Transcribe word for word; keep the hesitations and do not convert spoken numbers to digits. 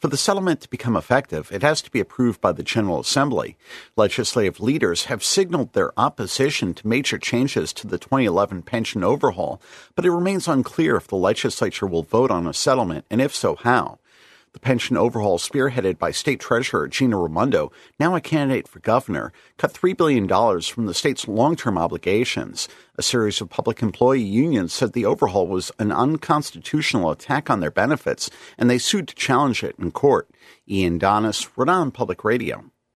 For the settlement to become effective, it has to be approved by the General Assembly. Legislative leaders have signaled their opposition to major changes to the twenty eleven pension overhaul, but it remains unclear if the legislature will vote on a settlement, and if so, how. The pension overhaul, spearheaded by State Treasurer Gina Raimondo, now a candidate for governor, cut three billion dollars from the state's long-term obligations. A series of public employee unions said the overhaul was an unconstitutional attack on their benefits, and they sued to challenge it in court. Ian Donis, Rhode Island Public Radio.